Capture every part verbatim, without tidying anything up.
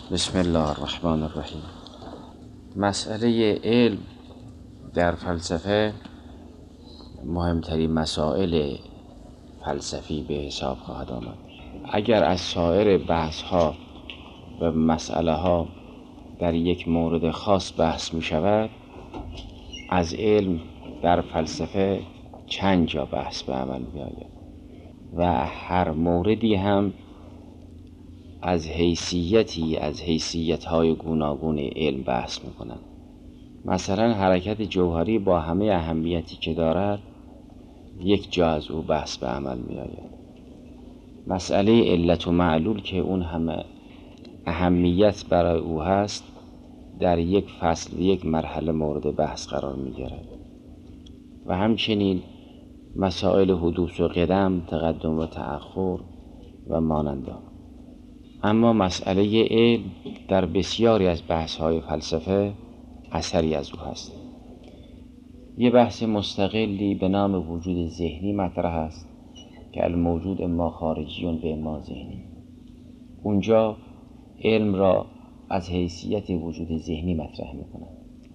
بسم الله الرحمن الرحیم. مسئله علم در فلسفه مهمترین مسائل فلسفی به حساب خواهد آمد. اگر از سایر بحث ها و مسئله ها در یک مورد خاص بحث می شود، از علم در فلسفه چند جا بحث به عمل می آید و هر موردی هم از حیثیتی از حیثیت‌های گوناگون علم بحث می‌کنند. مثلا حرکت جوهری با همه اهمیتی که دارد یک جا از او بحث به عمل می‌آید. مسئله علت و معلول که اون همه اهمیت برای او هست در یک فصل یک مرحله مورد بحث قرار می‌گیرد و همچنین مسائل حدوث و قدم، تقدم و تأخر و مانند آن. اما مسئله علم در بسیاری از بحث‌های فلسفه اثری از او هست. یه بحث مستقلی به نام وجود ذهنی مطرح است که الموجود اما خارجیون به اما ذهنی. اونجا علم را از حیثیت وجود ذهنی مطرح می‌کند.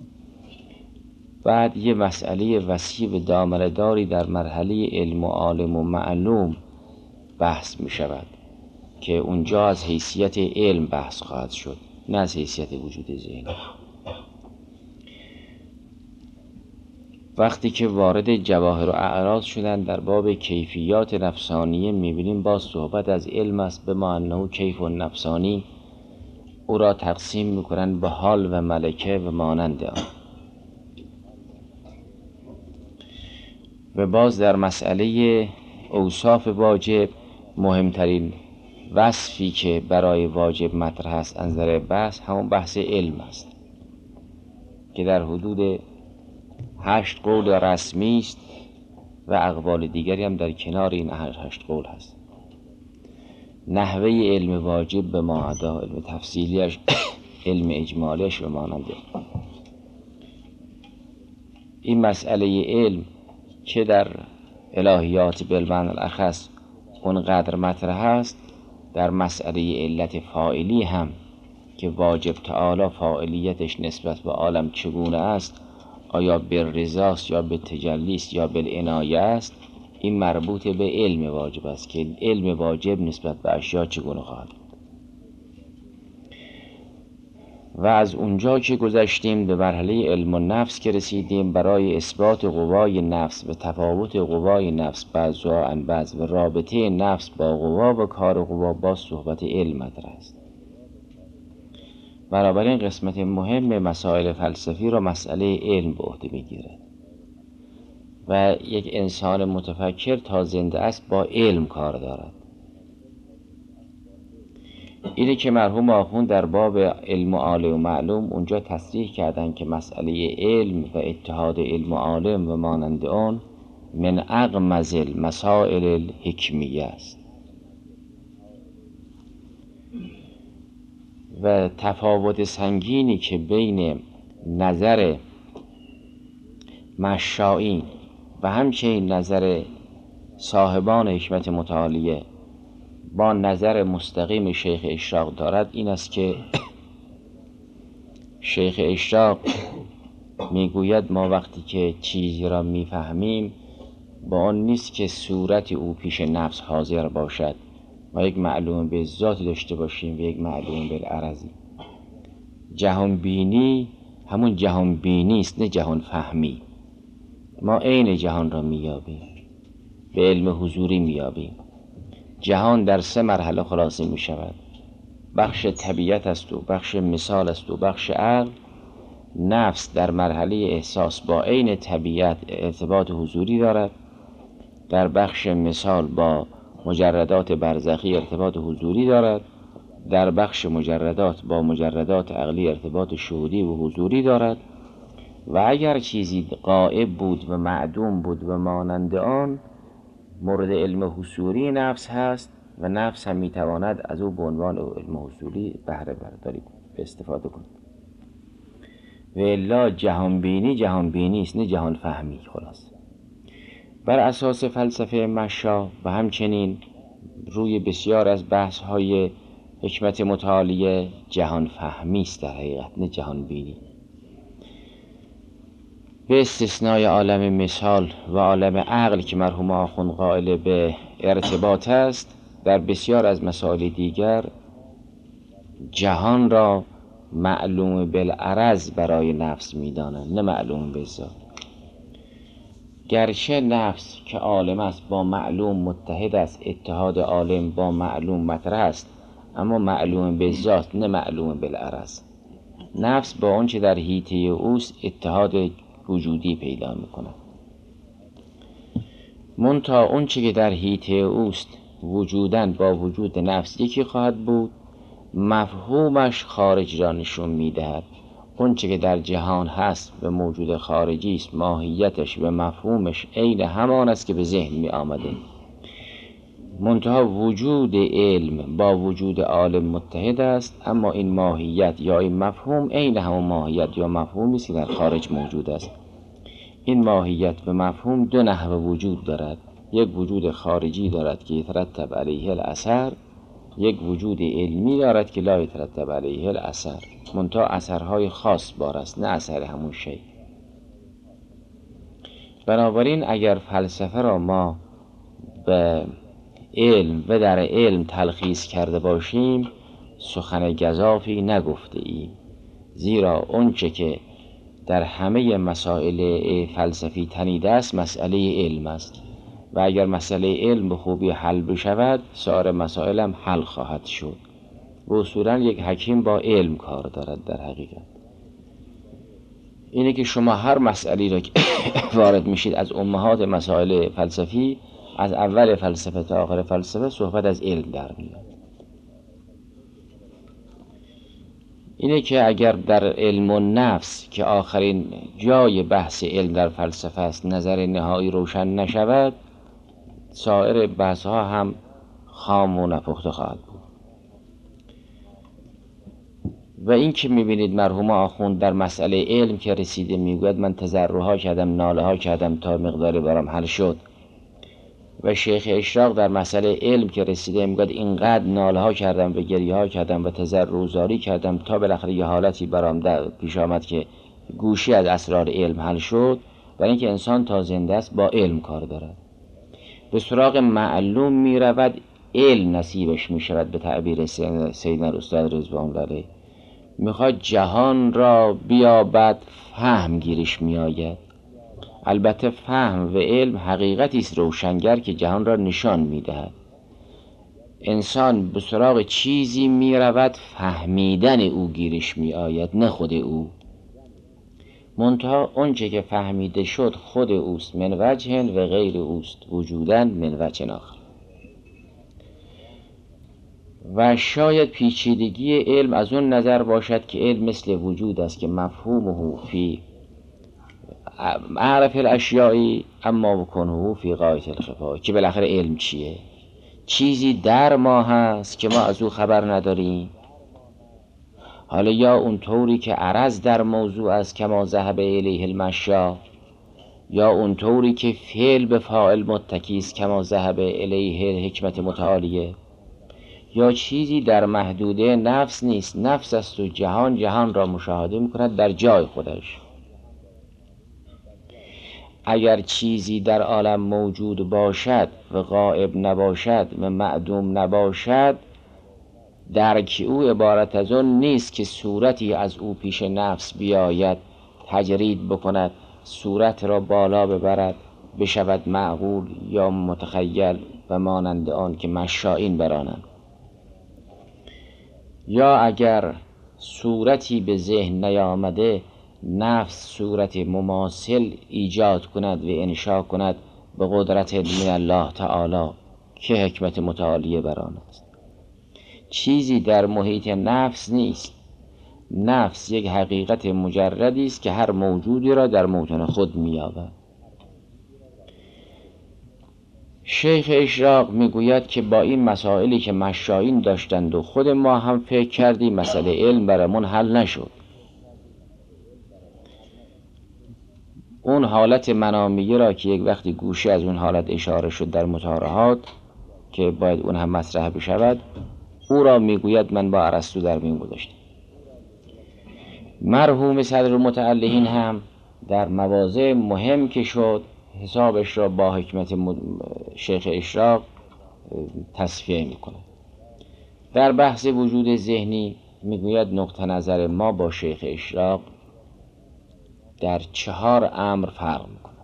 بعد یه مسئله وسیع و دامنه‌داری در مرحله علم و عالم و معلوم بحث می‌شود که اونجا از حیثیت علم بحث خواهد شد، نه از حیثیت وجود ذهنی. وقتی که وارد جواهر و اعراض شدن در باب کیفیات نفسانیه میبینیم باز صحبت از علم است، به ما انه کیف و نفسانی. او را تقسیم میکنن به حال و ملکه و مانند آن. و باز در مسئله اوصاف واجب مهمترین وصفی که برای واجب مطرح است از نظر بحث همون بحث علم است که در حدود هشت قول رسمی است و اقوال دیگری هم در کنار این هشت قول هست. نحوه علم واجب به ما عدا، علم تفصیلیش، علم اجمالیش و مانند. این مسئله علم که در الهیات بالمعنی الاخص اونقدر مطرح است، در مسئله علت فاعلی هم که واجب تعالی فاعلیتش نسبت به عالم چگونه است، آیا بالرضاست یا به تجلیست یا بالعنایه است، این مربوط به علم واجب است که علم واجب نسبت به اشیاء چگونه خواهد. و از اونجا که گذشتیم به مرحله علم النفس که رسیدیم، برای اثبات قوای نفس و تفاوت قوای نفس بعضها عن بعض و رابطه نفس با قوا و کار قوا با صحبت علم مطرح است. بنابراین قسمت مهم مسائل فلسفی را مسئله علم به عهده میگیرد و یک انسان متفکر تا زنده است با علم کار دارد. اینه که مرحوم آخوند در باب علم و عالم و معلوم اونجا تصریح کردن که مسئله علم و اتحاد علم و عالم و مانند آن من اغمض المسائل الحکمیه است و تفاوت سنگینی که بین نظر مشائین و همچنین نظر صاحبان حکمت متعالیه با نظر مستقیم شیخ اشراق دارد این است که شیخ اشراق میگوید ما وقتی که چیزی را میفهمیم با آن نیست که صورت او پیش نفس حاضر باشد و یک معلوم به ذاتی داشته باشیم و یک معلوم به العرضی. جهان بینی همون جهان بینی است، نه جهان فهمی. ما عین جهان را میابیم، به علم حضوری میابیم. جهان در سه مرحله خلاصه می شود. بخش طبیعت است و بخش مثال است و بخش عقل. نفس در مرحله احساس با عین طبیعت ارتباط حضوری دارد، در بخش مثال با مجردات برزخی ارتباط حضوری دارد، در بخش مجردات با مجردات عقلی ارتباط شهودی و حضوری دارد و اگر چیزی غائب بود و معدوم بود و مانند آن مورد علم حضوری نفس هست و نفس هم میتواند از او به عنوان علم حضوری بهره برداری به استفاده کند. و الا جهان بینی جهان بینی است، نه جهان فهمی. خلاص بر اساس فلسفه مشا و همچنین روی بسیار از بحث های حکمت متعالیه جهان فهمی است در حقیقت، نه جهان بینی. به استثنای عالم مثال و عالم عقل که مرحوم آخوند قائل به ارتباط است، در بسیار از مسائل دیگر جهان را معلوم بالعرض برای نفس می‌دانند، نه معلوم بالذات. گرچه نفس که عالم است با معلوم متحد است، اتحاد عالم با معلوم مطرح است، اما معلوم بالذات نه معلوم بالعرض. نفس با آنچه در حیطه اوست اتحاد وجودی پیدا می‌کند. منتها آنچه که در حیطه اوست وجوداً با وجود نفس یکی خواهد بود، مفهومش خارج را نشون می‌دهد. اونچه که در جهان هست به موجود خارجی است، ماهیتش و مفهومش عین همان است که به ذهن می آمده. منتها وجود علم با وجود عالم متحد است، اما این ماهیت یا این مفهوم عین همون ماهیت یا مفهومی است که در خارج موجود است. این ماهیت و مفهوم دو نحو وجود دارد، یک وجود خارجی دارد که یترتب علیه الاثر، یک وجود علمی دارد که لا یترتب علیه الاثر، منتها اثرهای خاص بار است، نه اثر همون شی. بنابراین اگر فلسفه را ما به علم و در علم تلخیص کرده باشیم، سخن گزافی نگفته ایم، زیرا اونچه که در همه مسائل فلسفی تنیده است مسئله علم است و اگر مسئله علم به خوبی حل بشود سایر مسائل هم حل خواهد شد. و اصولا یک حکیم با علم کار دارد. در حقیقت اینه که شما هر مسئله را که وارد میشید از امهات مسائل فلسفی، از اول فلسفه تا آخر فلسفه صحبت از علم در میاد. اینه که اگر در علم و نفس که آخرین جای بحث علم در فلسفه است نظر نهایی روشن نشود، سایر بحث ها هم خام و نپخته خواهد بود. و این که میبینید مرحوم آخوند در مسئله علم که رسیده میگوید من تضرعها کردم، ناله ها کردم تا مقداری برام حل شد، و شیخ اشراق در مسئله علم که رسیده میگوید اینقدر ناله ها کردم و گریه ها کردم و تضرع و زاری کردم تا بالاخره یه حالتی برام در پیش آمد که گوشی از اسرار علم حل شد. برای اینکه انسان تا زنده است با علم کار دارد، به سراغ معلوم میرود، علم نصیبش میشود. به تعبیر سیدنا الاستاد رضوان الله علیه میخواد جهان را بیابد، فهم گیرش میآید. البته فهم و علم حقیقتی است روشنگر که جهان را نشان میدهد. انسان به سراغ چیزی میرود فهمیدن او گیرش میآید، نه خود او. منتها اونچه که فهمیده شد خود اوست من وجه و غیر اوست وجودن من وجه آخر. و شاید پیچیدگی علم از اون نظر باشد که علم مثل وجود است که مفهومه فی اعرف الاشیاء اما کنه فی غایت الخفا، که بالاخره علم چیه؟ چیزی در ما هست که ما از او خبر نداریم. حالا یا اون طوری که عرض در موضوع است که ما ذهب الیه المشا، یا اون طوری که فعل به فاعل متکی است که ما ذهب الیه حکمت متعالیه، یا چیزی در محدوده نفس نیست، نفس است و جهان جهان را مشاهده میکند در جای خودش. اگر چیزی در عالم موجود باشد و غائب نباشد و معدوم نباشد، درک او عبارت از آن نیست که صورتی از او پیش نفس بیاید، تجرید بکند، صورت را بالا ببرد، بشود معقول یا متخیل و مانند آن که مشائین برانند. یا اگر صورتی به ذهن نیامده، نفس صورت مماثل ایجاد کند و انشا کند به قدرت من الله تعالی که حکمت متعالیه بر آن است. چیزی در محیط نفس نیست. نفس یک حقیقت مجردی است که هر موجودی را در موطن خود می‌یابد. شیخ اشراق میگوید که با این مسائلی که مشائین داشتند و خود ما هم فکر کردیم مسئله علم برامون حل نشد. اون حالت منامیه را که یک وقتی گوشه از اون حالت اشاره شد در مطارحات که باید اون هم مطرح بشود، او را میگوید من با ارسطو در میون گذاشتم. مرحوم صدرالمتعلقین هم در مواضع مهم که شد حسابش را با حکمت شیخ اشراق تصفیه میکنه. در بحث وجود ذهنی میگوید نقطه نظر ما با شیخ اشراق در چهار امر فرق میکنه.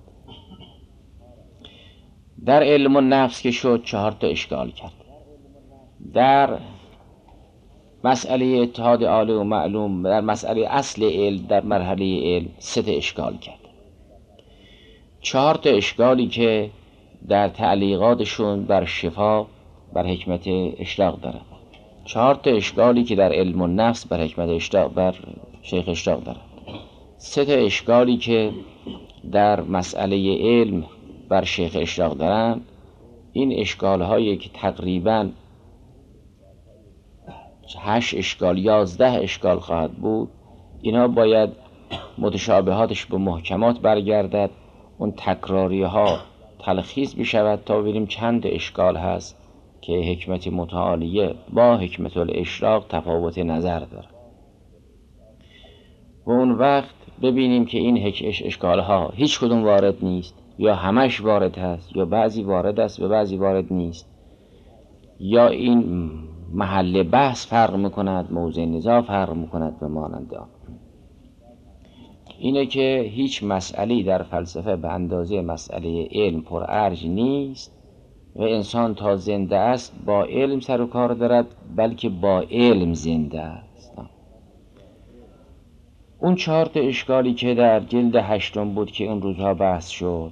در علم النفس که شد چهار تا اشکال کرد. در مسئله اتحاد عالی و معلوم، در مسئله اصل علم، در مرحله علم سه تا اشکال کرد. چهار تا اشکالی که در تعلیقاتشون بر شفا بر حکمت اشراق دارن، چهار تا اشکالی که در علم النفس بر حکمت اشراق بر شیخ اشراق دارن، سه تا اشکالی که در مسئله علم بر شیخ اشراق دارن. این اشکال هایی که تقریباً هشت اشکال یازده اشکال خواهد بود، اینا باید متشابهاتش به محکمات برگردد، اون تکراری ها تلخیص بشود تا ببینیم چند اشکال هست که حکمت متعالیه با حکمت الاشراق تفاوت نظر داره. و اون وقت ببینیم که این اشکال ها هیچ کدوم وارد نیست، یا همش وارد هست، یا بعضی وارد است و بعضی وارد نیست، یا این محل بحث فرق میکند، موضع نزاع فرق میکند و مانند آن. اینه که هیچ مسئله‌ای در فلسفه به اندازه مسئله علم پر ارج نیست و انسان تا زنده است با علم سر و کار دارد، بلکه با علم زنده است. اون چهار تا اشکالی که در جلد هشتم بود که اون روزها بحث شد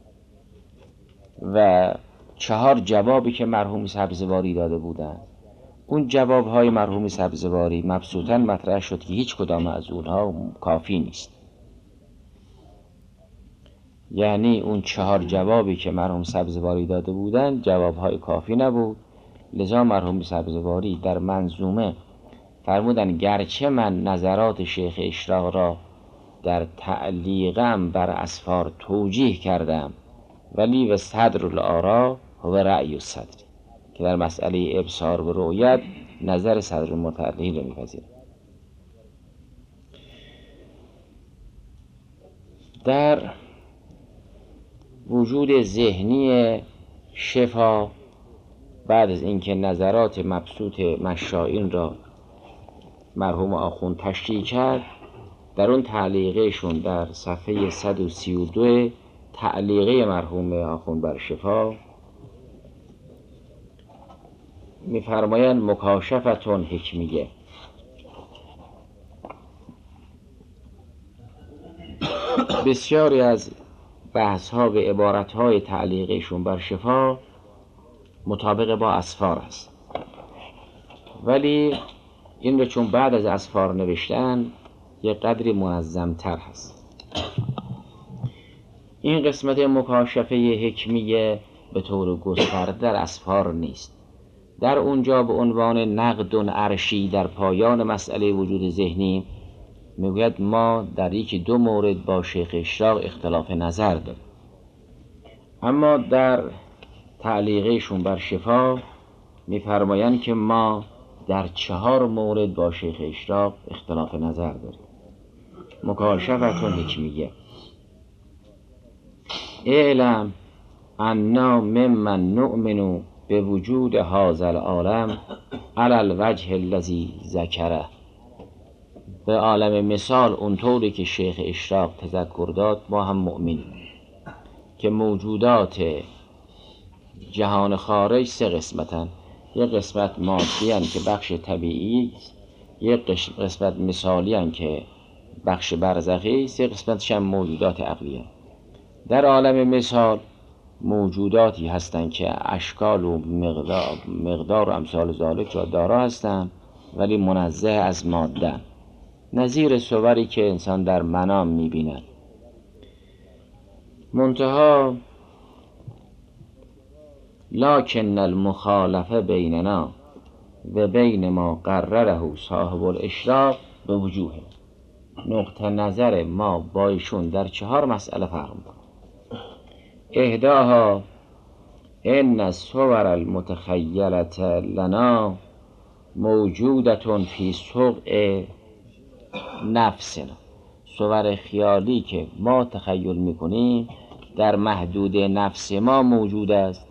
و چهار جوابی که مرحوم سبزواری داده بودند، اون جوابهای مرحوم سبزواری مبسوطاً مطرح شد که هیچ کدام از اونها کافی نیست. یعنی اون چهار جوابی که مرحوم سبزواری داده بودند جوابهای کافی نبود. لذا مرحوم سبزواری در منظومه فرمودن گرچه من نظرات شیخ اشراق را در تعلیقم بر اسفار توجیه کردم، ولی و صدر الآراء و رأی الصدر، که در مسئله ابصار و رؤیت نظر صدر المتعلقین را میپذیرم. در وجود ذهنی شفا بعد از اینکه نظرات مبسوط مشائین را مرحوم آخوند تشریح کرد، در اون تعلیقشون در صفحه صد و سی و دو تعلیقه مرحوم آخوند بر شفا میفرمایند مکاشفتون حکمیه. بسیاری از بحث ها و عبارت های تعلیقشون بر شفا مطابق با اسفار است، ولی این رو چون بعد از اسفار نوشتن یک قدری منظم تر هست. این قسمت مکاشفه حکمیه به طور گسترده در اسفار نیست. در اونجا به عنوان نقد عرشی در پایان مسئله وجود ذهنی میگوید ما در یکی دو مورد با شیخ اشراق اختلاف نظر داریم، اما در تعلیقشون بر شفا میفرمایند که ما در چهار مورد با شیخ اشراق اختلاف نظر داریم. مکاشفتون حکمیه. اعلم انا ممن نؤمن به وجود هذا العالم علی الوجه الذی ذکره. به عالم مثال اونطوری که شیخ اشراق تذکر داد ما هم مؤمنیم که موجودات جهان خارج سه قسمتن. یک قسمت مادی هن که بخش طبیعی، یک قسمت مثالی هن که بخش برزخی، سه قسمتش هم موجودات عقلی هن. در عالم مثال موجوداتی هستند که اشکال و مقدار, مقدار و امثال ذالک را دارا هستند ولی منزه از ماده، نظیر صوری که انسان در منام میبیند. منتها لکن المخالفه بیننا و بین ما قرره صاحب الاشراق به وجوه. نقطه نظر ما با ایشون در چهار مسئله فرق می‌کنه. احداها ان الصور المتخیلة لنا موجودتون فی سوق نفسنا. صور خیالی که ما تخیل میکنیم در محدود نفس ما موجود است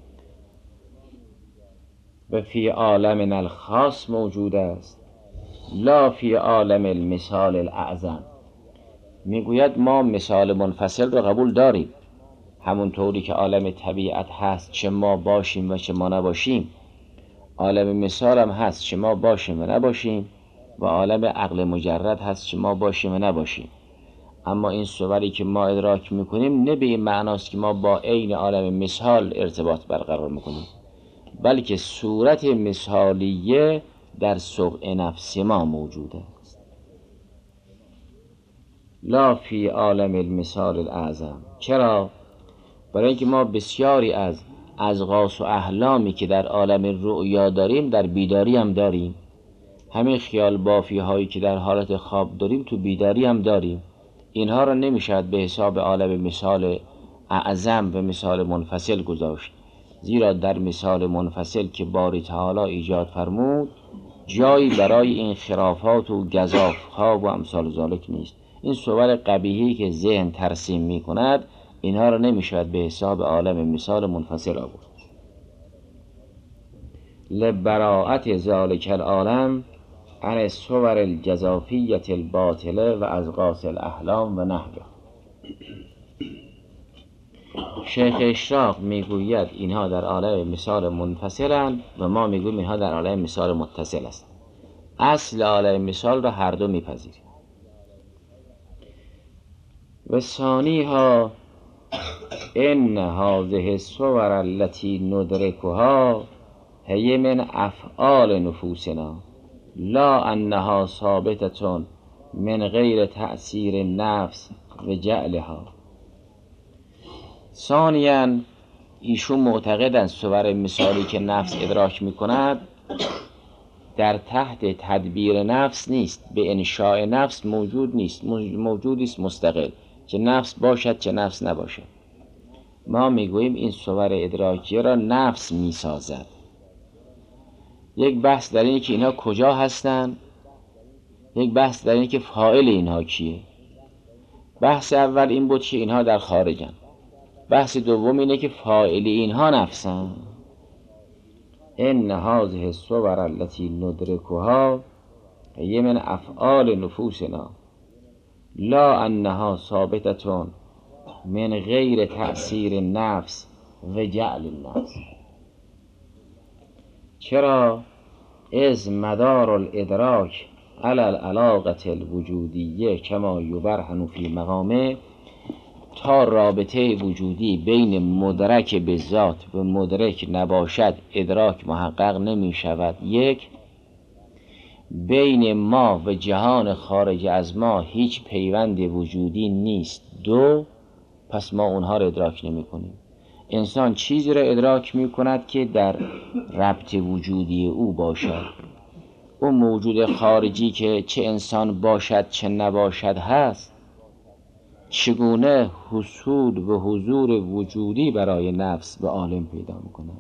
و فی عالم الخاص موجود است، لا فی عالم المثال الاعظم. میگوید ما مثال منفصل رو قبول داریم، همونطوری که عالم طبیعت هست چه ما باشیم و چه ما نباشیم، عالم مثال هم هست چه ما باشیم و نباشیم، و عالم عقل مجرد هست چه ما باشیم و نباشیم. اما این صوری که ما ادراک میکنیم نه به این معناست که ما با عین عالم مثال ارتباط برقرار میکنیم، بلکه صورت مثالیه در سوق نفس ما موجود است، لا فی عالم المثال الاعظم. چرا؟ برای اینکه ما بسیاری از ازغاث و احلامی که در عالم رؤیا داریم در بیداری هم داریم، همین خیال بافی هایی که در حالت خواب داریم تو بیداری هم داریم. اینها را نمیشد به حساب عالم مثال اعظم و مثال منفصل گذاشت، زیرا در مثال منفصل که باری تعالی ایجاد فرمود جایی برای این خرافات و گزاف ها و امثال ذالک نیست. این صور قبیحی که ذهن ترسیم می کند اینها را نمیشود به حساب عالم مثال منفصل آورد. لبراءت ذالک العالم عن الصور الجزافیت الباطله و ازغاث الاحلام و نحوه. شیخ اشراق میگوید اینها در عالم مثال منفصلند و ما میگوییم اینها در عالم مثال متصل است. اصل عالم مثال را هر دو میپذیریم. و ثانیها ان هذه الصور التي ندركها هي من افعال نفوسنا لا انها ثابتة من غیر تأثیر النفس و جعلها. ثانیاً ایشون معتقدند صور مثالی که نفس ادراک میکند در تحت تدبیر نفس نیست، به انشاء نفس موجود نیست، موجودی است مستقل، چه نفس باشد چه نفس نباشد. ما میگوییم این صور ادراکیه را نفس میسازد. یک بحث در اینه که اینها کجا هستند، یک بحث در اینه که فاعل اینها کیه. بحث اول این بود که اینها در خارجن، بحث دوم اینه که فاعل اینها نفسن. ان هذه الصور التي ندركها هي من افعال نفوسنا لا انها ثابتة من غیر تأثیر النفس و جعل النفس. چرا؟ از مدار الادراک علی العلاقة الوجودیه کما یبرهن فی مقامه، تا رابطه وجودی بین مدرک به ذات و مدرک نباشد ادراک محقق نمی شود. یک، بین ما و جهان خارج از ما هیچ پیوند وجودی نیست. دو، پس ما اونها را ادراک نمی کنیم. انسان چیزی را ادراک می کند که در ربط وجودی او باشد. اون موجود خارجی که چه انسان باشد چه نباشد هست، چگونه حصول و حضور وجودی برای نفس به عالم پیدا می‌کند؟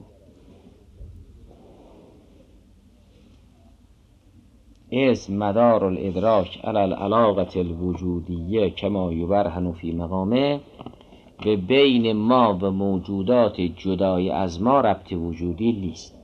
از مدار الادراک علی العلاقة الوجودیه کما یبرهن فی مقامه، به بین ما و موجودات جدای از ما ربط وجودی نیست.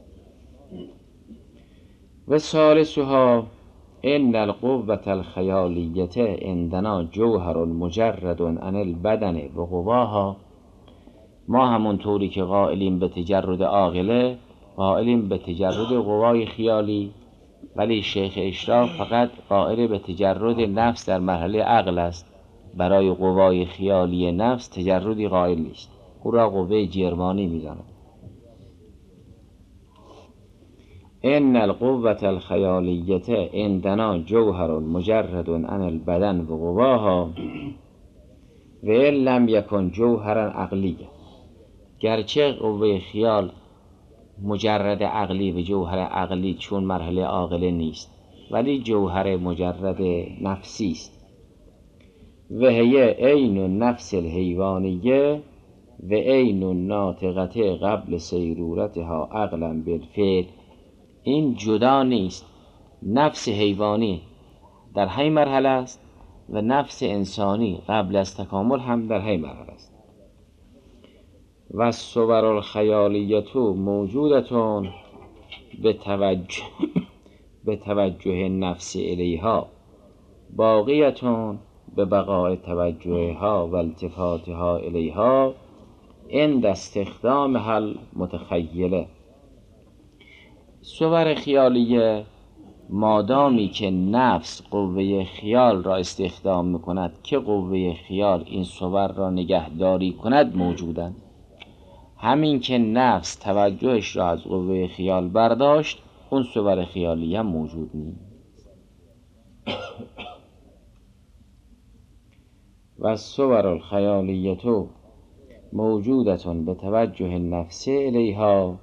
و ثالثها ان القوة الخیالیة عندنا جوهر مجرد عن البدن و قواها. ما همونطوری که قائلیم به تجرد عاقله قائلیم به تجرد قوای خیالی، ولی شیخ اشراق فقط قائل به تجرد نفس در مرحله عقل است، برای قوای خیالی نفس تجردی قائل نیست، او را قوه جرمانی می‌داند. ان القوة الخیالیة عندنا جوهر مجرد عن البدن و قواها و ان لم یکن جوهرا عقلیه. گرچه قوه خیال مجرد عقلی و جوهر عقلی چون مرحله عاقله نیست، ولی جوهر مجرد نفسی است. و هی عین النفس الحیوانیه و عین الناطقه قبل سیرورتها عقلا بالفعل این جدا نیست. نفس حیوانی در همین مرحله است و نفس انسانی قبل از تکامل هم در همین مرحله است. و الصور الخیالیه موجودتون به توجه به توجه نفس الیها باقیتون به بقاء توجهها و التفاتها الیها عند استخدامها المتخیله. صور خیالیه مادامی که نفس قوه خیال را استخدام میکند که قوه خیال این صور را نگهداری کند موجودند. همین که نفس توجهش را از قوه خیال برداشت اون صور خیالیه هم موجود نیست. و الصور الخیالیه موجودتون به توجه نفس الیها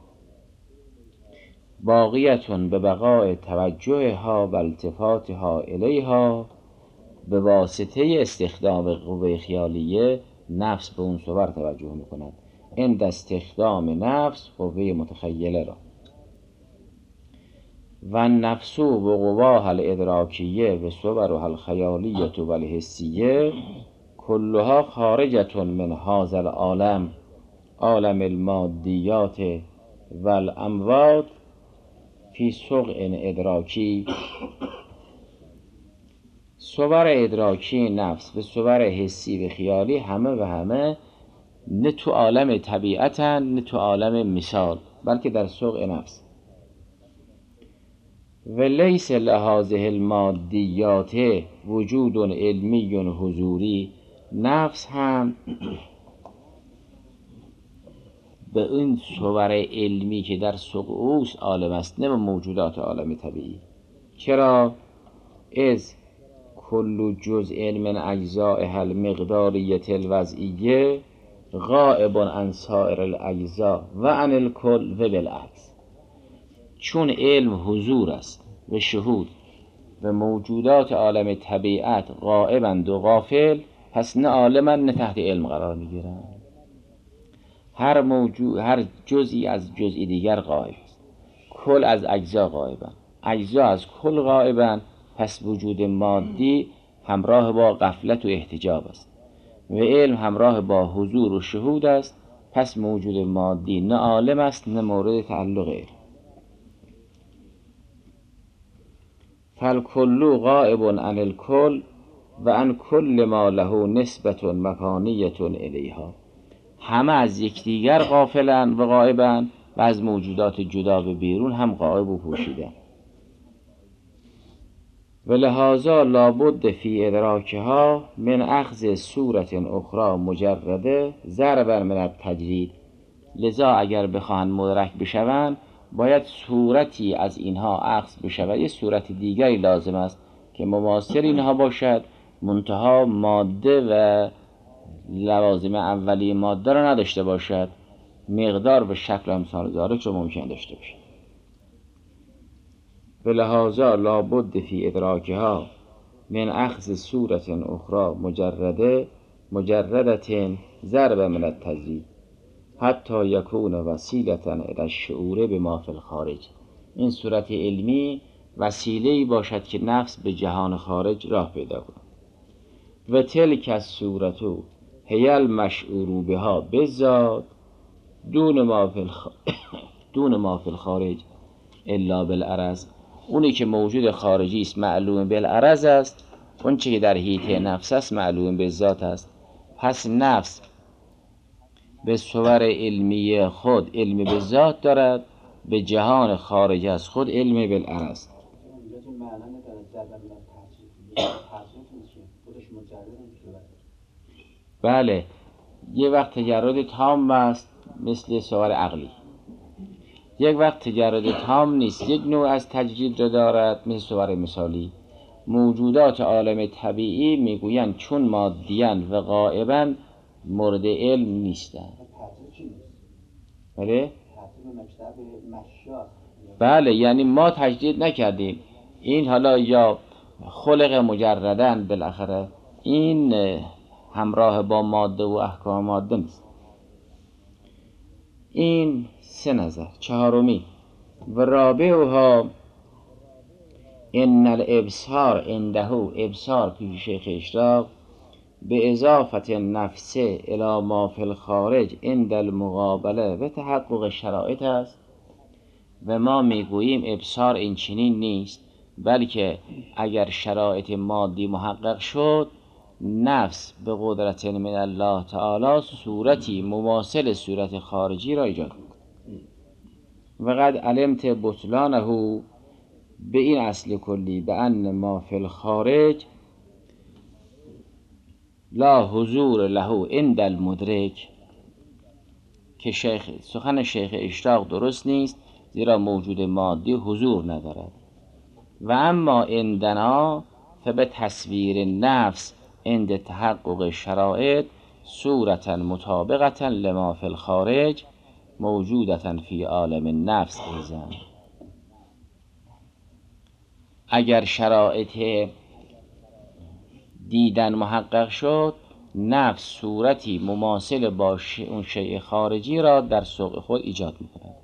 باقیتون به بقاء توجهها و التفاتها الیها. به واسطه استخدام قوه خیالیه نفس به اون صور توجه میکند عند استخدام نفس قوه متخیله را. و نفس و قواها الادراکیه و صورها الخیالیه و الحسیه کلها خارجتون من هذا العالم عالم المادیات و الاموات فی سقع ادراکی. صور ادراکی نفس و صور حسی و خیالی همه و همه نه تو عالم طبیعتن نه تو عالم مثال، بلکه در سقع نفس. و لیس لهذه المادیات وجود علمی حضوری. نفس هم به این صور علمی که در سقوس عالم است نه به موجودات عالم طبیعی. چرا؟ از کل جزء من اجزائها المقداریه الوضعیه غائب عن سایر الاجزاء و عن الکل و بالعکس. چون علم حضور است و شهود و موجودات عالم طبیعت غائبند و غافل، پس نه عالمند نه تحت علم قرار میگیرند. هر موجود هر جزئی از جزئی دیگر غایب است. کل از اجزا غایبند، اجزا از کل غایبند. پس وجود مادی همراه با غفلت و احتجاب است و علم همراه با حضور و شهود است. پس موجود مادی نه عالم است نه مورد تعلق علم. فالکل غائب عن الکل و عن کل ما له نسبت مکانیه الیها. همه از یکدیگر غافلند و غایبند و از موجودات جدا به بیرون هم غایب و پوشیده. و لهذا لابد فی ادراکها من اخذ صورت اخرى مجرده ضربا من التجرید. لذا اگر بخواهند مدرک بشوند باید صورتی از اینها اخذ بشود. یه صورت دیگری لازم است که مماثل اینها باشد، منتها ماده و لوازم اولیه ماده را نداشته باشد، مقدار و شکل امثال ذالک رو ممکن داشته باشد. ولهذا لابد فی ادراکها من اخذ صورت اخرى مجرده مجردة ضرب من التجرید حتی یکون وسیلة الی الشعور بما فی الخارج. این صورت علمی وسیله‌ای باشد که نفس به جهان خارج راه پیدا کند. و تلک الصورت هی المشعور بها بالذات دون ما فی الخ... دون ما فی الخارج الا بالعرض. اونی که موجود خارجی است معلوم بالعرض است، اون چی که در حیطه نفس است معلوم بالذات است. پس نفس به صور علمی خود علم بالذات دارد، به جهان خارج از خود علم بالعرض. بله، یه وقت تجرد تام است مثل صور عقلی، یک وقت تجرد تام نیست، یک نوع از تجرید را دارد مثل صور مثالی. موجودات عالم طبیعی میگویند چون مادیان و غائبن مورد علم نیستند. بله؟ بله، یعنی ما تجدید نکردیم. این حالا یا خلق مجردن بالاخره، این همراه با ماده و احکام ماده نیست. این سه نظر. چهارمی و رابعها ان الابصار عنده، ابصار پیش شیخ اشراق به اضافت نفس الی ما فی الخارج عند المقابله به تحقق شرایط است. و ما میگوییم ابصار این چنین نیست، بلکه اگر شرایط مادی محقق شد، نفس به قدرت من الله تعالی صورتی مماثل صورت خارجی را ایجاد می‌کند. و قد علمت بطلانه، به این اصل کلی، به ان ما فی الخارج لا حضور له عند المدرک، که شیخ سخن شیخ اشراق درست نیست، زیرا موجود مادی حضور ندارد. و اما عندنا فبه تصویر نفس عند تحقق شرایط صورتا مطابقتا لما فی الخارج موجودتا فی عالم النفس ایضا. اگر شرایط دیدن محقق شد، نفس صورتی مماثل با اون شیء خارجی را در سوق خود ایجاد می‌کند.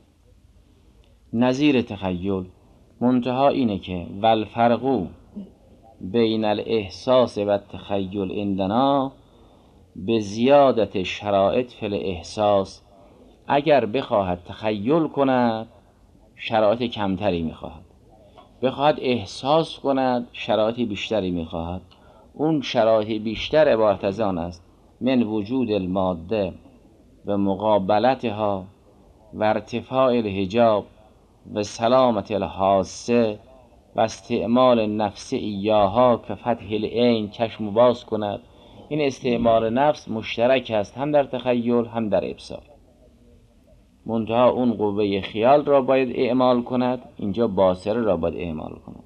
نظیر تخیل، منتها اینه که والفرق بین الاحساس و التخیل عندنا به زیادت شرایط فی الاحساس. اگر بخواهد تخیل کند، شرایط کمتری میخواهد، بخواهد احساس کند، شرایط بیشتری میخواهد. اون شرایط بیشتر عبارت از آن است: من وجود الماده و مقابلتها و ارتفاع الحجاب و سلامت الحاسه و استعمال نفس ایاها که فتح العین، چشم باز کند. این استعمال نفس مشترک است هم در تخیل هم در ابصار. منتها اون قوه خیال را باید اعمال کند، اینجا باصره را باید اعمال کند.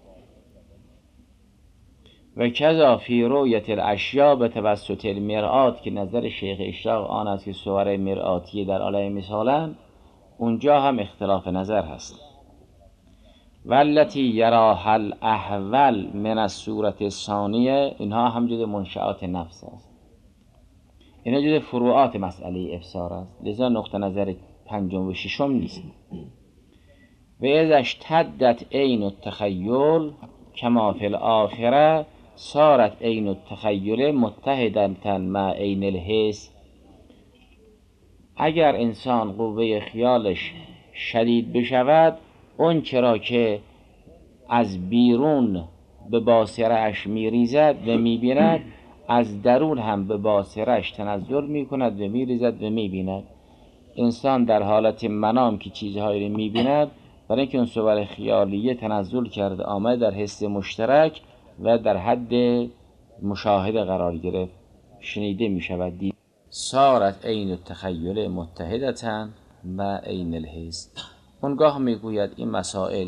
و کذا فی رؤیت الاشیاء به توسط المرآت، که نظر شیخ اشراق آن است که صور مرآتی در عالم مثالن، اونجا هم اختلاف نظر هست. والتی یراها الاحول من الصورت الثانیه، اینها هم جز منشآت نفس است، اینها جز فروعات مسئله ابصار است، لذا نقطه نظر پنجم و ششم نیست. و اذا اشتدت عین التخیل کما فی الاخره صارت عین التخیل متحدة مع عین الحس. اگر انسان قوه خیالش شدید بشود، اون چرا که از بیرون به باصره اش میریزد و میبیند، از درون هم به باصره اش تنزل میکند و میریزد و میبیند. انسان در حالت منام که چیزهایی رو میبیند، برای اینکه اون صور خیالیه تنزل کرده آمد در حس مشترک و در حد مشاهده قرار گرفت، شنیده میشود، دید. صارت عین التخیل متحدة و عین الحس. اونگاه میگوید این مسائل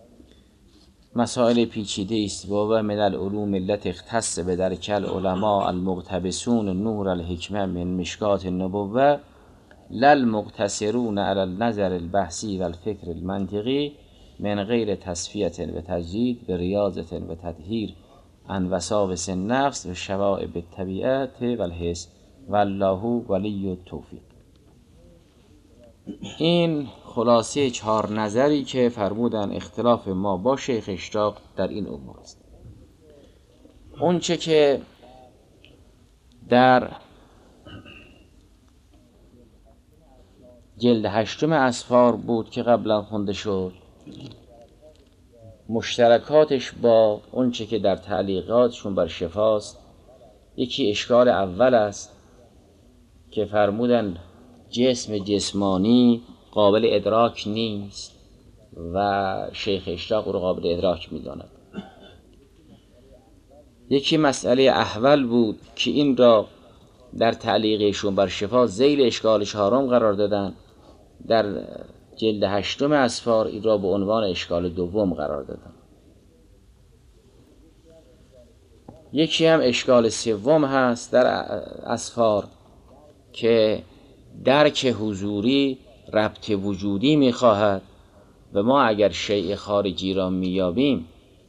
مسائل پیچیده است و من العلوم التي اختص بدرک العلماء المقتبسون نور الحکمه من مشکات النبوه لل مقتصرون علی النظر البحثی و الفکر المنطقی من غیر تصفیه و تجدید و ریاضه و تطهیر عن وساوس النفس و شوائب الطبیعت و الحس والله ولی التوفیق. این خلاصه چهار نظری که فرمودن اختلاف ما با شیخ اشراق در این امور است. اون چه که در جلد هشتم اسفار بود که قبلا خونده شد، مشترکاتش با اون چه که در تعلیقاتشون بر شفاست. یکی اشکال اول است که فرمودن جسم جسمانی قابل ادراک نیست و شیخ اشراق رو قابل ادراک می‌داند. یکی مسئله احول بود که این را در تعلیقشون بر شفا ذیل اشکال چهارم قرار دادن، در جلد هشتم اسفار این را به عنوان اشکال دوم قرار دادن. یکی هم اشکال سوم هست در اسفار که درک حضوری ربط وجودی میخواهد و ما اگر شیء خارجی را میابیم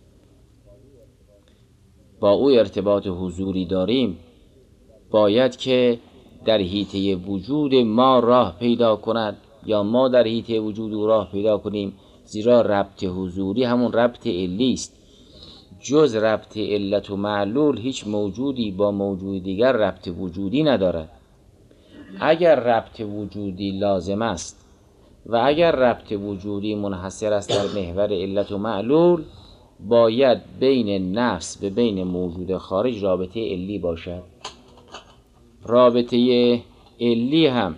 با او ارتباط حضوری داریم، باید که در حیطه وجود ما راه پیدا کند یا ما در حیطه وجود او راه پیدا کنیم زیرا ربط حضوری همون ربط علی است. جز ربط علت و معلول هیچ موجودی با موجود دیگر ربط وجودی ندارد. اگر ربط وجودی لازم است و اگر ربط وجودی منحصر است در محور علت و معلول، باید بین نفس و بین موجود خارج رابطه علی باشد. رابطه علی هم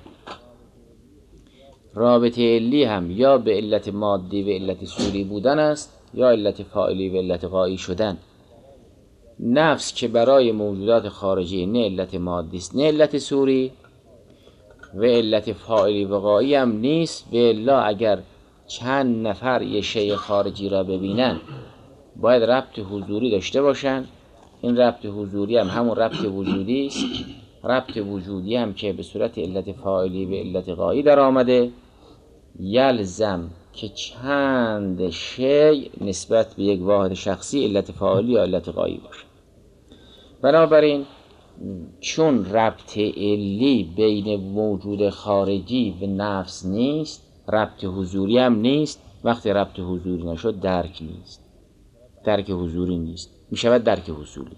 رابطه علی هم یا به علت مادی و علت صوری بودن است یا علت فاعلی و علت غایی شدن. نفس که برای موجودات خارجی نه علت مادی است نه علت صوری و علت فاعلی و غایی هم نیست، و الا اگر چند نفر یه شیء خارجی را ببینن باید ربط حضوری داشته باشن. این ربط حضوری هم همون ربط وجودی است. ربط وجودی هم که به صورت علت فاعلی و علت غایی در آمده، یلزم که چند شیء نسبت به یک واحد شخصی علت فاعلی یا علت غایی باشه. بنابراین چون ربط علی بین موجود خارجی و نفس نیست، ربط حضوری هم نیست. وقتی ربط حضوری نشد درک نیست، درک حضوری نیست، می شود درک حصولی.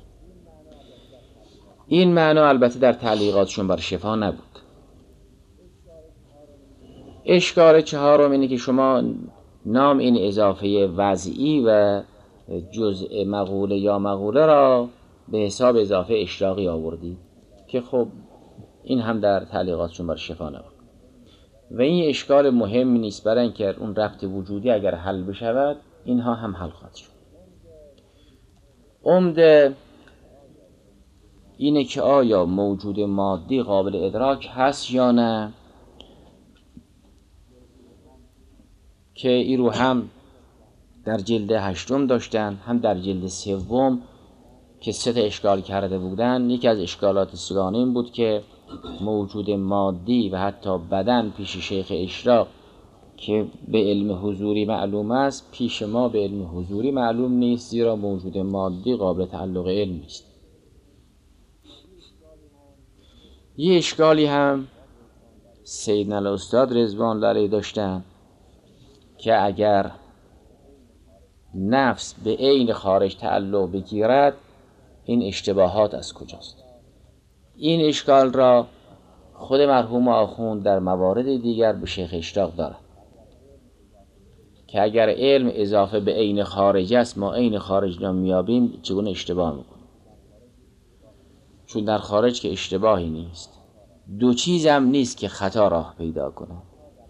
این معنا البته در تعلیقاتشون بر شفا نبود. اشکال چهارم اینه که شما نام این اضافه وضعی و جزء مقوله یا مقوله را به حساب اضافه اشراقی آوردید که خب این هم در تعلیقاتشون بر شفا نبود و این اشکال مهمی نیست، برای اینکه اون ربط وجودی اگر حل بشود اینها هم حل خواهد شد. عمده اینه که آیا موجود مادی قابل ادراک هست یا نه، که این رو هم در جلد هشتم داشتن هم در جلد سوم که سه تا اشکال کرده بودن. یکی از اشکالات سگانه این بود که موجود مادی و حتی بدن پیش شیخ اشراق که به علم حضوری معلوم است، پیش ما به علم حضوری معلوم نیست، زیرا موجود مادی قابل تعلق علم است. یه اشکالی هم سیدنا الاستاد رضوان الله علیه داشتن که اگر نفس به عین خارج تعلق بگیرد این اشتباهات از کجاست؟ این اشکال را خود مرحوم آخوند در موارد دیگر به شیخ اشراق دارد که اگر علم اضافه به عین خارج است، ما عین خارج را میابیم، چگونه اشتباه میکنیم؟ چون در خارج که اشتباهی نیست. دو چیز هم نیست که خطا راه پیدا کنه.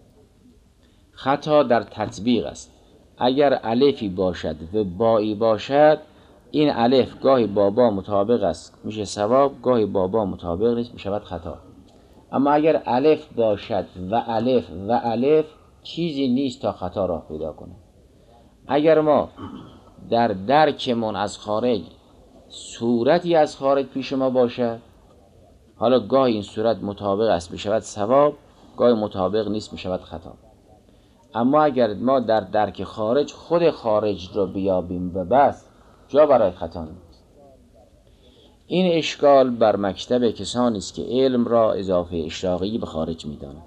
خطا در تطبیق است. اگر الفی باشد و بایی باشد، این الف گاهی با با مطابق است میشه ثواب، گاهی با با مطابق نیست میشود خطا. اما اگر الف باشد و الف و الف، چیزی نیست تا خطا راه پیدا کنه. اگر ما در درکمون از خارج صورتی از خارج پیش ما باشد، حالا گاهی این صورت مطابق است میشود ثواب، گاهی مطابق نیست میشود خطا. اما اگر ما در درک خارج خود خارج رو بیابیم و بس، جا برای خطا نیست. این اشکال بر مکتب کسانی است که علم را اضافه اشراقی به خارج می‌دانند.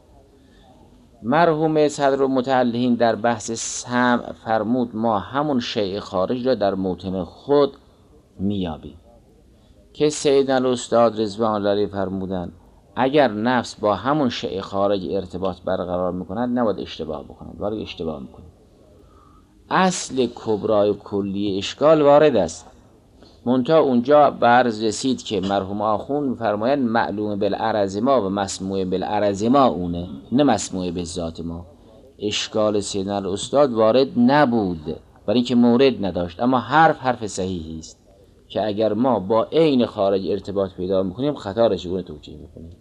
مرحوم صدر المتعلهین در بحث سمع فرمود ما همون شیء خارج را در موطن خود میابیم، که سیدنا الاستاد رضوان الله علیه فرمودند اگر نفس با همون شیء خارج ارتباط برقرار میکند نباید اشتباه بکند، ولی اشتباه میکنه. اصل کبرای کلی اشکال وارد است، منتها اونجا برز رسید که مرحوم آخوند میفرمایند معلوم بالعرض ما و مسموع بالعرض ما اونه، نه مسموع به ذات ما. اشکال سیدنا الاستاد وارد نبود برای اینکه مورد نداشت، اما حرف حرف صحیحی است که اگر ما با عین خارج ارتباط پیدا میکنیم خطا را چگونه توجیه میکنیم.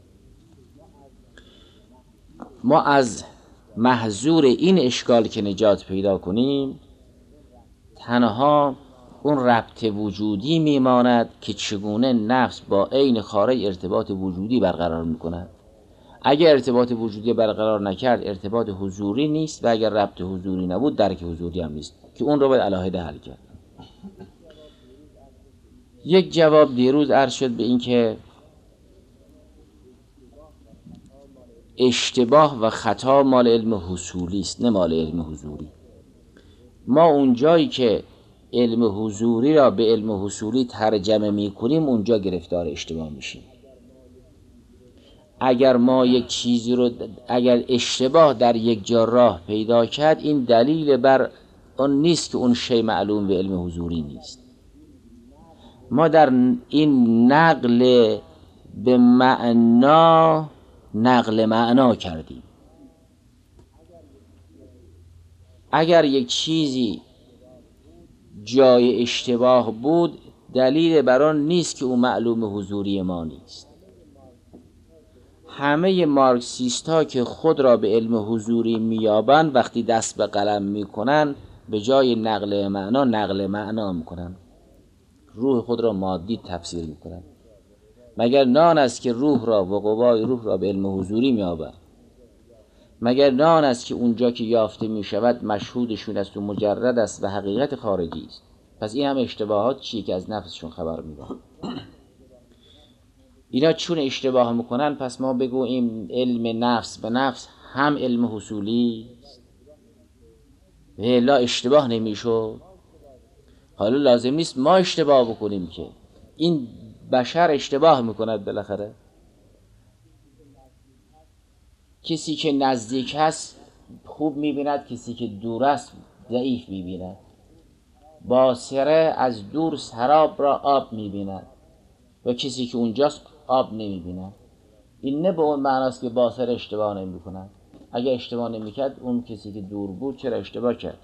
ما از محظور این اشکال که نجات پیدا کنیم، تنها اون ربط وجودی میماند که چگونه نفس با عین خارج ارتباط وجودی برقرار میکند. اگر ارتباط وجودی برقرار نکرد ارتباط حضوری نیست، و اگر ربط حضوری نبود درک حضوری هم نیست، که اون رو باید علاهده حل کرد. یک جواب دیروز عرض شد به این که اشتباه و خطا مال علم حصولی است نه مال علم حضوری. ما اونجایی که علم حضوری را به علم حصولی ترجمه می کنیم اونجا گرفتار اشتباه میشیم. اگر ما یک چیزی رو اگر اشتباه در یک جا راه پیدا کرد، این دلیل بر اون نیست که اون شی معلوم به علم حضوری نیست. ما در این نقل به معنا نقل معنا کردیم. اگر یک چیزی جای اشتباه بود، دلیل بر آن نیست که اون معلوم حضوری ما نیست. همه مارکسیست ها که خود را به علم حضوری میابند وقتی دست به قلم میکنن به جای نقل معنا نقل معنا میکنن، روح خود را مادی تفسیر میکنن. مگر نان است که روح را و قوای روح را به علم حضوری میابند؟ مگر نان است که اونجا که یافته میشود مشهودشون است و مجرد است و حقیقت خارجی است؟ پس این هم اشتباهات چیه که از نفسشون خبر میدن؟ اینا چون اشتباه میکنن پس ما بگوییم علم نفس به نفس هم علم حصولی است؟ و الا اشتباه نمیشد. حالا لازم نیست ما اشتباه بکنیم که این بشر اشتباه میکند بالاخره. کسی که نزدیک هست خوب میبیند، کسی که دور است ضعیف میبیند. باصره از دور سراب را آب میبیند و کسی که اونجاست آب نمیبیند. این نه به اون معناست که باصره اشتباه نمیکند. اگه اشتباه نمیکرد اون کسی که دور بود چرا اشتباه کرد؟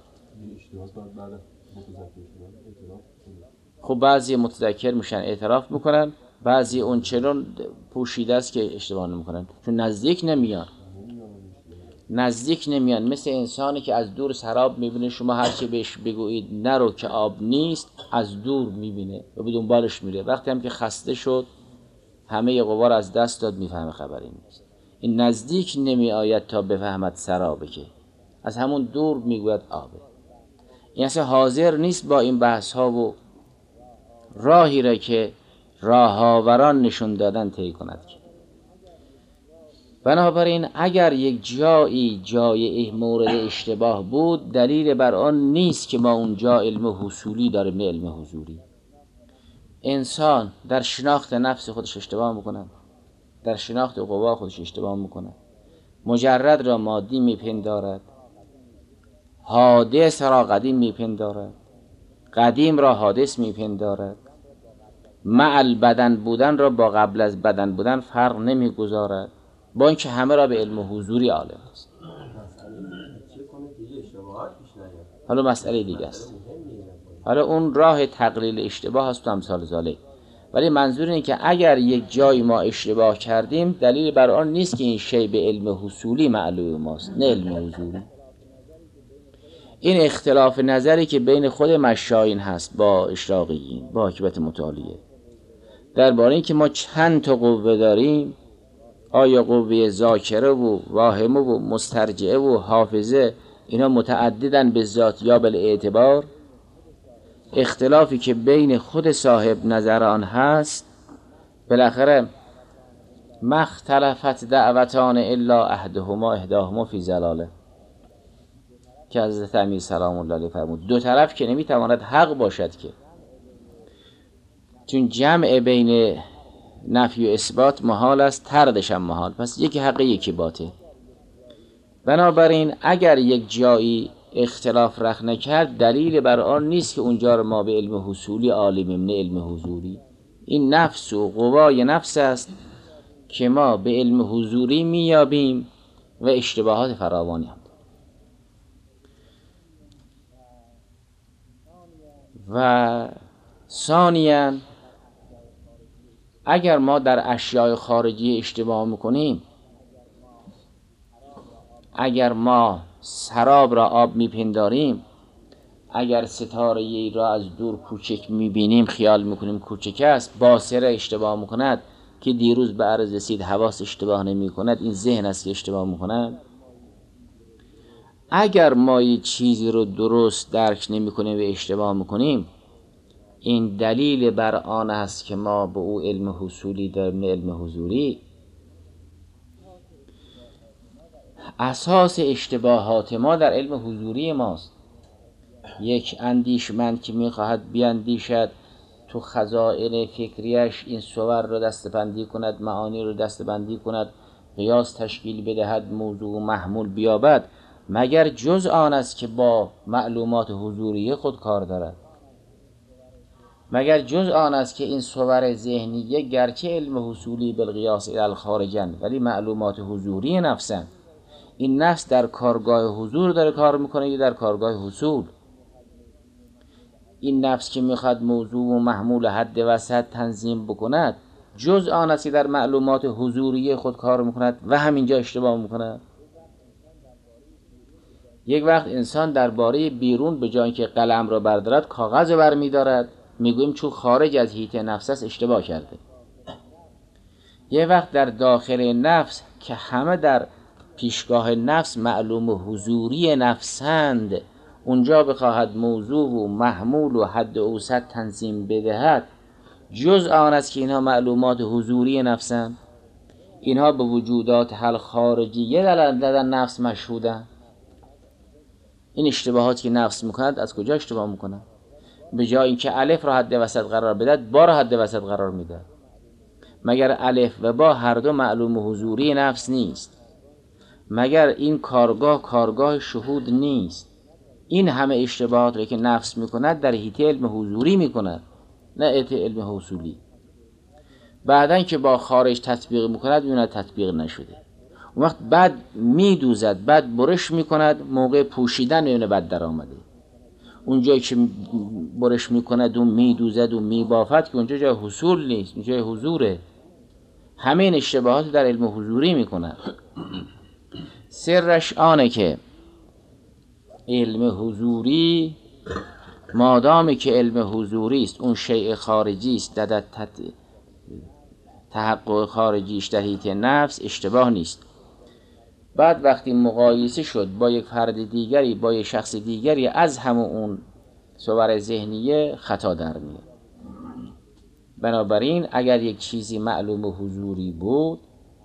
خب بعضی متذکر میشن اعتراف میکنن، بعضی اون چنون پوشیده است که اشتباه نمیکنن، چون نزدیک نمیان. نزدیک نمیان مثل انسانی که از دور سراب میبینه، شما هرچی بهش بگویید نرو که آب نیست از دور میبینه و به دنبالش میره. وقتی هم که خسته شد همه قوا از دست داد میفهمه خبری نیست. این نزدیک نمی آید تا بفهمد سرابه، که از همون دور میگوید آبه. این اصلا حاضر نیست با این بحث ها و راهی را که راهاوران نشون دادن طی کند. که بنابراین اگر یک جایی جای مورد اشتباه بود، دلیل بر آن نیست که ما اونجا علم حصولی داریم نه علم حضوری. انسان در شناخت نفس خودش اشتباه میکنه، در شناخت قوا خودش اشتباه میکنه، مجرد را مادی میپندارد، حادث را قدیم میپندارد، قدیم را حادث میپندارد، مع البدن بودن را با قبل از بدن بودن فرق نمیگذارد، با اینکه همه را به علم حضوری عالم است. حالا مسئله دیگه است، حالا اون راه تقلیل اشتباه است و امثال ذالک. ولی منظور اینه که اگر یک جایی ما اشتباه کردیم، دلیل بر آن نیست که این شی به علم حصولی معلوم ماست نه علم حضوری. این اختلاف نظری که بین خود مشایین هست با اشراقیین با عاقبت متعالیه درباره این که ما چند تا قوه داریم، آیا قوه ذاکره و واهمه و مسترجعه و حافظه اینا متعددن به ذات یا بالاعتبار، اختلافی که بین خود صاحب نظران هست. بالاخره مختلفت دعوتان الا احدهما احداهما فی ضلاله که حضرت امیر سلام الله علیه فرمود. دو طرف که نمیتواند حق باشد، که چون جمع بین نفی و اثبات محال است، طردش هم محال، پس یکی حق یکی باطل. بنابراین اگر یک جایی اختلاف رخ نکرد، دلیل بر آن نیست که اونجا رو ما به علم حصولی عالمیم نه علم حضوری. این نفس و قوای نفس است که ما به علم حضوری میابیم و اشتباهات فراوانی هم. و ثانیاً اگر ما در اشیاء خارجی اشتباه میکنیم، اگر ما سراب را آب میپنداریم، اگر ستاره را از دور کوچک میبینیم خیال میکنیم کوچک است، باصره اشتباه میکند که دیروز به عرض رسید حواس اشتباه نمیکند، این ذهن است که اشتباه میکند. اگر ما یک چیزی رو درست درک نمیکنیم و اشتباه میکنیم، این دلیل بر آن است که ما به او علم حصولی داریم نه علم حضوری. اساس اشتباهات ما در علم حضوری ماست. یک اندیشمند که میخواهد بیاندیشد تو خزائن فکریش این صور رو دستبندی کند، معانی رو دستبندی کند، قیاس تشکیل بدهد، موضوع و محمول بیابد، مگر جز آن است که با معلومات حضوری خود کار دارد؟ مگر جز آن است که این صور ذهنیه گرچه علم حصولی بالقیاس الی خارجن ولی معلومات حضوری نفسن؟ این نفس در کارگاه حضور داره کار میکنه یا در کارگاه حصول؟ این نفس که میخواد موضوع و محمول حد وسط تنظیم بکند جز آن است که در معلومات حضوری خود کار میکند و همینجا اشتباه میکند؟ یک وقت انسان درباره بیرون به جای که قلم را بردارد کاغذ را برمیدارد، میگوییم چون خارج از حیطه نفس است اشتباه کرده. یک وقت در داخل نفس که همه در پیشگاه نفس معلوم حضوری نفسند، اونجا بخواهد موضوع و محمول و حد اوسط تنظیم بدهد جز آن است که اینها معلومات حضوری نفسند؟ اینها به وجودات حل خارجیه در نفس مشهودند. این اشتباهاتی که نفس میکند از کجا اشتباه میکند؟ به جای اینکه الف را حد وسط قرار بدهد با را حد وسط قرار میده. مگر الف و با هر دو معلوم حضوری نفس نیست؟ مگر این کارگاه کارگاه شهود نیست؟ این همه اشتباهات را که نفس میکند در حیطه علم حضوری میکند، نه حیطه علم حصولی. بعدن که با خارج تطبیق میکند میبیند تطبیق نشده، اون وقت بعد میدوزد، بعد برش میکند، موقع پوشیدن میبینه بعد در آمده. اونجایی که برش میکند و میدوزد و میبافد که اونجا جای حصول نیست، اونجا جای حضوره. همه این اشتباهات در علم حضوری میکند. سرش آنه که علم حضوری مادامی که علم حضوری است، اون شیء خارجی است، در تحقق خارجیش در حیطه نفس اشتباه نیست. بعد وقتی مقایسه شد با یک فرد دیگری، با یک شخص دیگری، از همون اون صور ذهنیه خطا در میاد. بنابراین اگر یک چیزی معلوم حضوری بود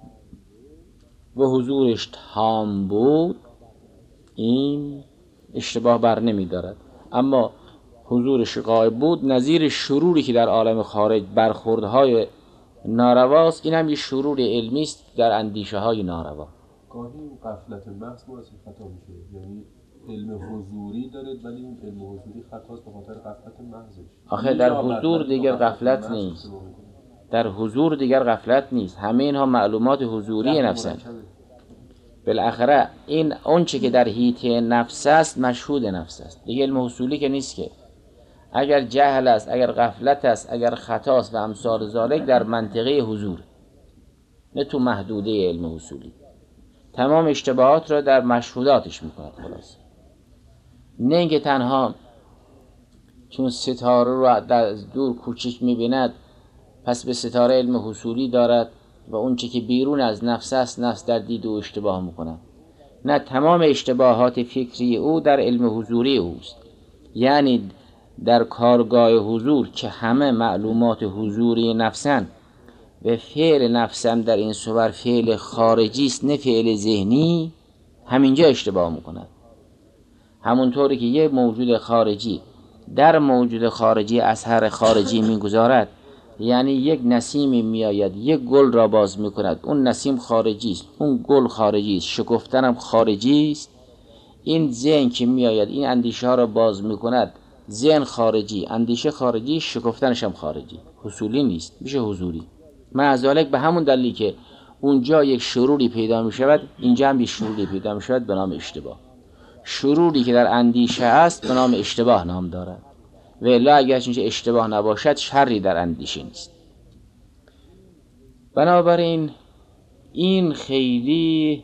و حضورش تام بود این اشتباه بر نمی دارد، اما حضورش غایب بود نظیر شروری که در عالم خارج برخوردهای نارواست، این هم یک شرور علمی است در اندیشه های ناروا. گاهی این غفلت محض باعث خطا میشه، یعنی علم حضوری دارد ولی این علم حضوری خطاست به خاطر غفلت محضش. آخه در حضور دیگر غفلت نیست، در حضور دیگر غفلت نیست، همه اینها معلومات حضوری نفسن. بالاخره این اون چه که در حیطه نفس است مشهود نفس است، دیگه علم حصولی که نیست که. اگر جهل است، اگر غفلت است، اگر خطاست و امثال ذالک در منطقه حضور، نه تو محدوده علم حصولی. تمام اشتباهات را در مشهوداتش میکند. خلاص نه اینکه تنها چون ستاره رو در دور کوچک میبیند پس به ستاره علم حصولی دارد و اون چه که بیرون از نفس است نفس در دید و اشتباه میکند. نه، تمام اشتباهات فکری او در علم حضوری اوست، یعنی در کارگاه حضور که همه معلومات حضوری نفسن و فعل نفسم در این صور فعل خارجی است نه فعل ذهنی، همینجا اشتباه میکند. همونطوری که یک موجود خارجی در موجود خارجی اثر خارجی میگذارد، یعنی یک نسیمی میآید یک گل را باز میکند، اون نسیم خارجی است، اون گل خارجی است، شکفتن هم خارجی است. این ذهن که میآید این اندیشه ها را باز میکند، ذهن خارجی، اندیشه خارجی، شکفتنش هم خارجی، حصولی نیست، میشه حضوری. معذالک به همون دلیلی که اونجا یک شروری پیدا می شود اینجا هم یک شروری پیدا می شود به نام اشتباه. شروری که در اندیشه است به نام اشتباه نام دارد و الا اگر چنین اشتباه نباشد شری در اندیشه نیست. بنابراین این خیلی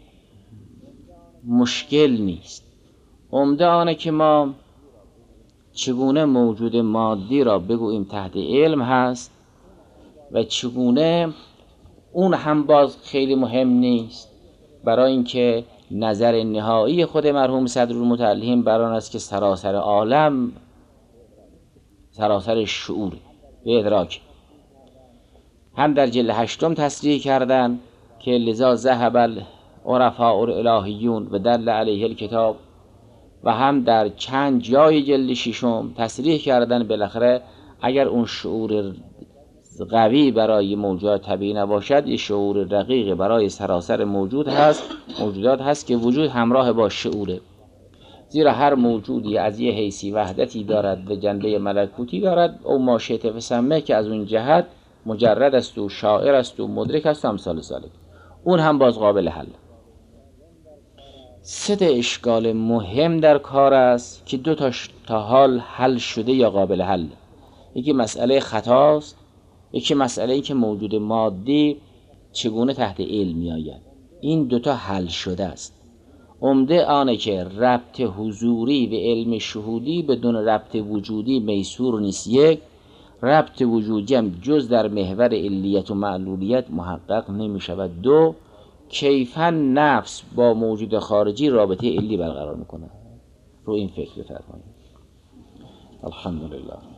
مشکل نیست. عمده آنه که ما چگونه موجود مادی را بگوییم تحت علم هست و چگونه اون هم باز خیلی مهم نیست، برای اینکه نظر نهایی خود مرحوم صدرالمتعلیم بر آن است که سراسر عالم سراسر شعور و ادراک. هم در جلد هشتم تصریح کردن که لذا ذهب العرفاء الالهیون و دل علیه الکتاب و هم در چند جای جلد ششم تصریح کردن بالاخره اگر اون شعور قوی برای موجودات طبیعی نباشد، یه شعور رقیق برای سراسر موجود هست موجودات هست که وجود همراه با شعوره. زیرا هر موجودی از یه حیثی وحدتی دارد و جنبه ملکوتی دارد، او ما شئت فسمه که از اون جهت مجرد است و شاعر است و مدرک است و امثال ذالک، اون هم باز قابل حل. سه تا اشکال مهم در کار است که دو تاش تا حال حل شده یا قابل حل. یکی مسئله خطاست، یکی مسئله ای که موجود مادی چگونه تحت علم می آید. این دوتا حل شده است. عمده آنه که ربط حضوری و علم شهودی بدون ربط وجودی میسور نیست. یک، ربط وجودی هم جز در محور علیت و معلولیت محقق نمی شود. دو، کیفاً نفس با موجود خارجی رابطه علی برقرار میکنه. رو این فکر بفرمایید. الحمدلله.